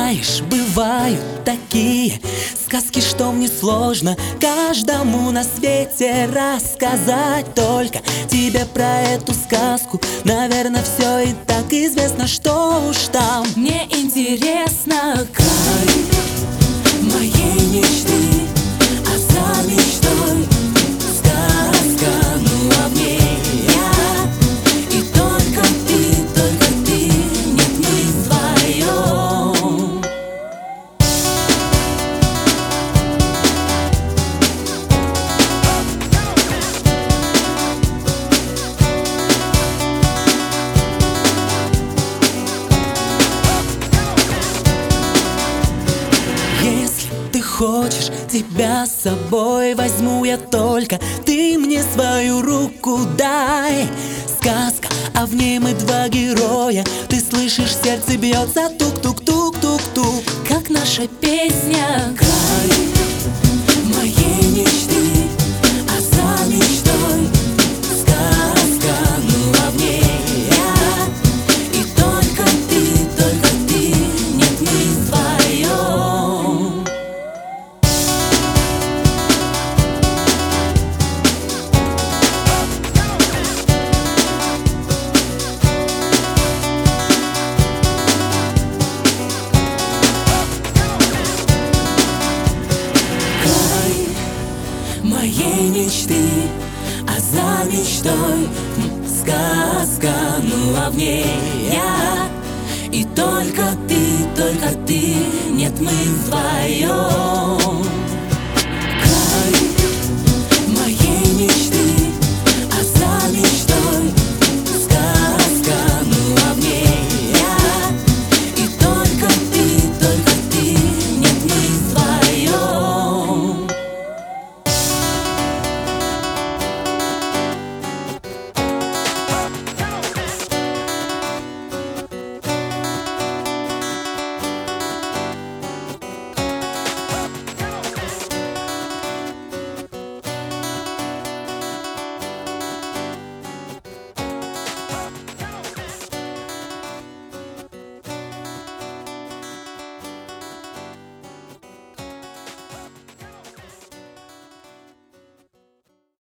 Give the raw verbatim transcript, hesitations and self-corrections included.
знаешь, бывают такие сказки, что мне сложно каждому на свете рассказать. Только тебе про эту сказку, наверное, все и так известно, что уж там. Мне интересно, край моей мечты, а за мечтой сказка, ну а в ней я. И только ты, только ты, нет, мы вдвоем. Если ты хочешь, тебя с собой возьму я, только ты мне свою руку дай. Сказка, а в ней мы два героя. Ты слышишь, сердце бьется тук-тук-тук-тук-тук. Как наша песня, край моей мечты, а за мечтой сказка, ну а в ней я. И только ты, только ты, нет, мы вдвоем. Край моей мечты, а за мечтой м, сказка, ну а в ней я. И только ты, только ты, нет, мы вдвоем.